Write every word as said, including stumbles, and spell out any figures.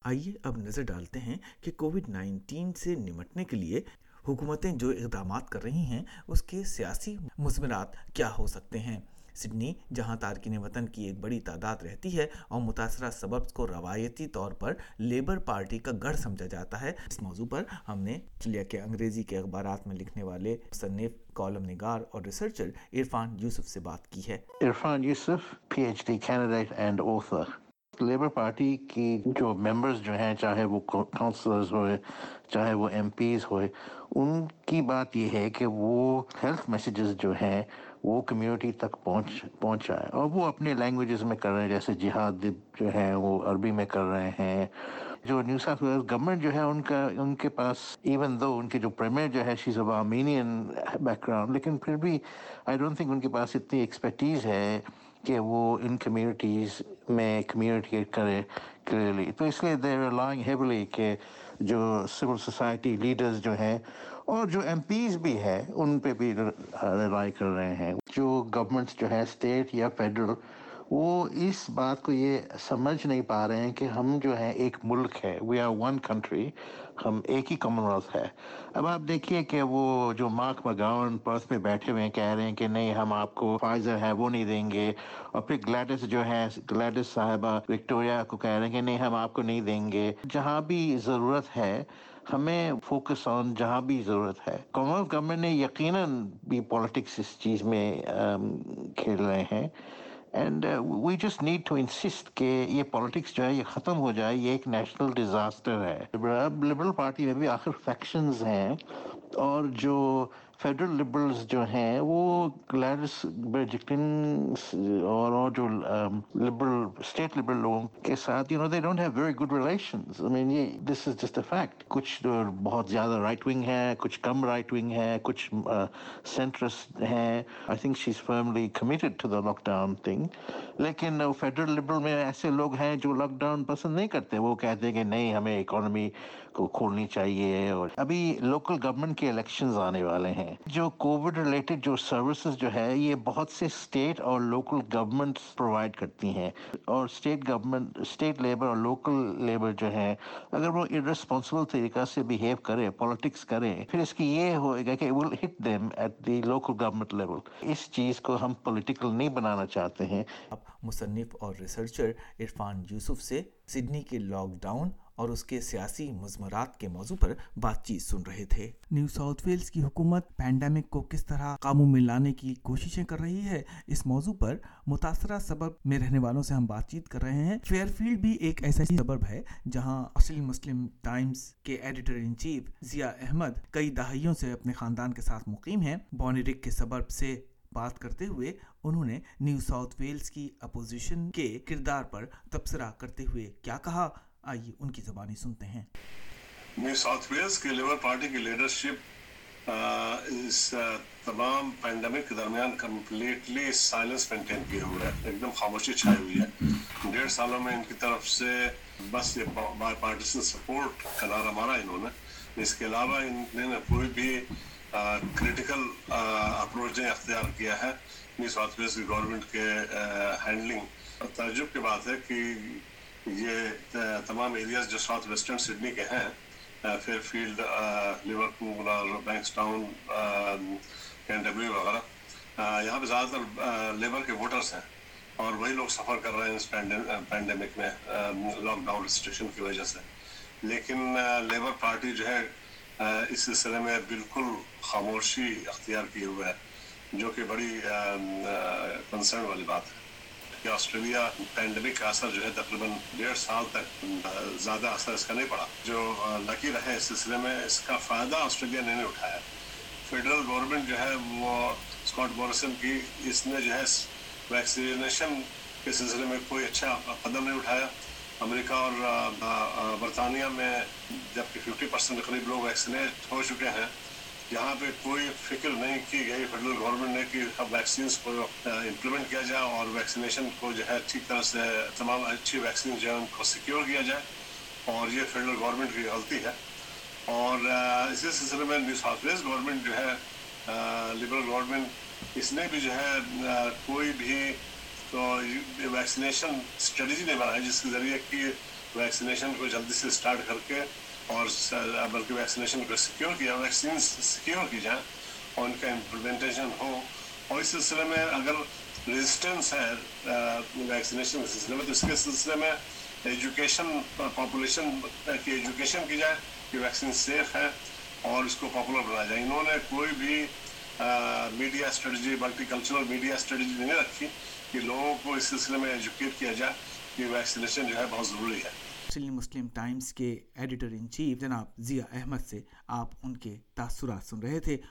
آئیے اب نظر ڈالتے ہیں کہ کووڈ نائنٹین سے نمٹنے کے لیے حکومتیں جو اقدامات کر رہی ہیں اس کے سیاسی مثمرات کیا ہو سکتے ہیں۔ سڈنی، جہاں تارکین وطن کی ایک بڑی تعداد رہتی ہے اور متاثرہ سبربز کو روایتی طور پر لیبر پارٹی کا گڑھ سمجھا جاتا ہے، اس موضوع پر ہم نے آسٹریلیا کے انگریزی کے اخبارات میں لکھنے والے مصنف، کالم نگار اور ریسرچر عرفان یوسف سے بات کی ہے۔ Irfan Yousuf, P H D candidate and author. Labour Party کی جو ممبرز جو ہیں، چاہے وہ کونسلرز ہوئے، چاہے وہ ایم پیز ہوئے، ان کی بات یہ ہے کہ وہ ہیلتھ میسیجز جو ہیں وہ کمیونٹی تک پہنچ پہنچائے، اور وہ اپنے لینگویجز میں کر رہے ہیں، جیسے جہاد جو ہیں وہ عربی میں کر رہے ہیں۔ جو نیو ساؤتھ ویلز گورنمنٹ جو ہے ان کا ان کے پاس ایون دو ان کے جو پریمیئر جو ہے she's of Armenian background, لیکن پھر بھی آئی ڈونٹ تھنک ان کے پاس اتنی ایکسپرٹیز ہے کہ وہ ان کمیونٹیز میں کمیونیکیٹ کرے کلیئرلی۔ تو اس لیے دے آر ریلائنگ ہیویلی کہ جو سول سوسائٹی لیڈرز جو ہیں اور جو ایم پیز بھی ہیں ان پہ بھی ریلائی کر رہے ہیں۔ جو گورنمنٹس جو ہے اسٹیٹ یا فیڈرل، وہ اس بات کو یہ سمجھ نہیں پا رہے ہیں کہ ہم جو ہے ایک ملک ہے، وی آر ون کنٹری، ہم ایک ہی کامن ویلتھ ہے۔ اب آپ دیکھیے کہ وہ جو مارک مگاون پرس میں بیٹھے ہوئے ہیں کہہ رہے ہیں کہ نہیں ہم آپ کو فائزر ہے وہ نہیں دیں گے، اور پھر گلیڈس جو ہے گلیڈس صاحبہ وکٹوریا کو کہہ رہے ہیں کہ نہیں ہم آپ کو نہیں دیں گے۔ جہاں بھی ضرورت ہے ہمیں فوکس آن جہاں بھی ضرورت ہے۔ کامن ویلتھ گورنمنٹ نے یقیناً بھی پالیٹکس اس چیز میں کھیل رہے ہیں، and we just need to insist کہ یہ پالیٹکس جو ہے یہ ختم ہو جائے، یہ ایک نیشنل ڈیزاسٹر ہے۔ اب لبرل پارٹی میں بھی آخر فیکشنز ہیں، اور جو فیڈرل لبرلز جو ہیں وہ گلیڈس برجکلن اور اور جو لبرل اسٹیٹ لبرل لوگوں کے ساتھ you know they don't have very good relations. I mean یہ this is just a fact. کچھ بہت زیادہ رائٹ ونگ ہے، کچھ کم رائٹ ونگ ہے، کچھ سینٹرسٹ ہیں۔ I think she is firmly committed to the lockdown thing, لیکن فیڈرل لبرل میں ایسے لوگ ہیں جو لاک ڈاؤن پسند نہیں کرتے، وہ کہتے ہیں کہ نہیں ہمیں اکانومی کو کھولنی چاہیے۔ اور ابھی لوکل گورنمنٹ کے الیکشنز آنے والے ہیں۔ جو کووڈ ریلیٹڈ جو سروسز جو ہے یہ بہت سے اسٹیٹ اور لوکل گورنمنٹس پرووائڈ کرتی ہیں، اور اسٹیٹ گورنمنٹ اسٹیٹ لیبر اور لوکل لیبر جو ہے اگر وہ ارسپانسبل طریقہ سے بیہیو کرے، پالیٹکس کرے، پھر اس کی یہ ہوئے گا کہ will hit them at the local government level. اس چیز کو ہم پولیٹیکل نہیں بنانا چاہتے ہیں۔ اب مصنف اور ریسرچر عرفان یوسف سے سڈنی کے لاک ڈاؤن اور اس کے سیاسی مضمرات کے موضوع پر بات چیت سن رہے تھے۔ نیو ساؤتھ ویلز کی حکومت پینڈیمک کو کس طرح قابو میں لانے کی کوششیں کر رہی ہے، اس موضوع پر متاثرہ سبب میں رہنے والوں سے ہم بات چیت کر رہے ہیں۔ فیئر فیلڈ بھی ایک ایسا ہی سبب ہے جہاں آسٹریلین مسلم ٹائمز کے editor in chief Zia Ahmed کئی دہائیوں سے اپنے خاندان کے ساتھ مقیم ہیں۔ بونیرک کے سبب سے بات کرتے ہوئے انہوں نے نیو ساؤتھ ویلز کی اپوزیشن کے کردار پر تبصرہ کرتے ہوئے کیا کہا، آئیے ان کی زبانی سنتے ہیں۔ نیو ساؤتھ ویلز کی لیبر پارٹی کی لیڈرشپ اس تمام پینڈیمک کے درمیان کمپلیٹلی سائلنس مینٹین کیے ہوئے ہے، ایک دم خاموشی چھائی ہوئی ہے۔ ڈیڑھ سالوں میں ان کی طرف سے بس یہ بائی پارٹیسن سپورٹ کا نعرہ مارا انہوں نے، اس کے علاوہ انہوں نے کوئی بھی کریٹیکل اپروچ اختیار کیا ہے نیو ساؤتھ ویلز کی گورنمنٹ کے ہینڈلنگ۔ تعجب کی بات ہے کہ یہ تمام ایریاز جو ساؤتھ ویسٹرن سڈنی کے ہیں، فیئر فیلڈ، لیورپول اور بینکس ٹاؤن، کینٹربری وغیرہ، یہاں پہ زیادہ تر لیبر کے ووٹرز ہیں، اور وہی لوگ سفر کر رہے ہیں اس پینڈیمک میں لاک ڈاؤن ریسٹرکشن کی وجہ سے۔ لیکن لیبر پارٹی جو ہے اس سلسلے میں بالکل خاموشی اختیار کیے ہوئے ہے، جو کہ بڑی کنسرن والی بات ہے کہ آسٹریلیا پینڈیمک کا اثر جو ہے تقریباً ڈیڑھ سال تک زیادہ اثر اس کا نہیں پڑا۔ جو لکی رہے اس سلسلے میں، اس کا فائدہ آسٹریلیا نے نہیں اٹھایا۔ فیڈرل گورنمنٹ جو ہے وہ اسکاٹ موریسن کی، اس نے جو ہے ویکسینیشن کے سلسلے میں کوئی اچھا قدم نہیں اٹھایا۔ امریکہ اور برطانیہ میں جبکہ ففٹی پرسینٹ قریب لوگ ویکسینیٹ ہو چکے ہیں، یہاں پہ کوئی فکر نہیں کی گئی فیڈرل گورنمنٹ نے کہ اب ویکسینس کو امپلیمنٹ کیا جائے اور ویکسینیشن کو جو ہے ٹھیک طرح سے تمام اچھی ویکسین جو ہے ان کو سیکیور کیا جائے، اور یہ فیڈرل گورنمنٹ کی غلطی ہے۔ اور اسی سلسلے میں نیو ساؤتھ ویلز گورنمنٹ جو ہے لبرل گورنمنٹ، اس نے بھی جو ہے کوئی بھی تو ویکسینیشن اسٹریٹجی نہیں بنائی جس کے ذریعے کہ वैक्सीनेशन को जल्दी से स्टार्ट करके और बल्कि वैक्सीनेशन को सिक्योर किया, वैक्सीन सिक्योर की जाए और उनका इम्प्लीमेंटेशन हो। और इस सिलसिले में अगर रेजिस्टेंस है वैक्सीनेशन के सिलसिले में, तो इसके सिलसिले में एजुकेशन, पॉपुलेशन की एजुकेशन की जाए कि वैक्सीन सेफ है और इसको पॉपुलर बनाया जाए। इन्होंने कोई भी media strategy, multicultural media strategy नहीं रखी कि लोगों को इस सिलसिले में एजुकेट किया जाए कि वैक्सीनेशन जो है बहुत ज़रूरी है। चलिए, मुस्लिम टाइम्स के एडिटर इन चीफ जनाब ज़िया अहमद से आप उनके तासुरात सुन रहे थे।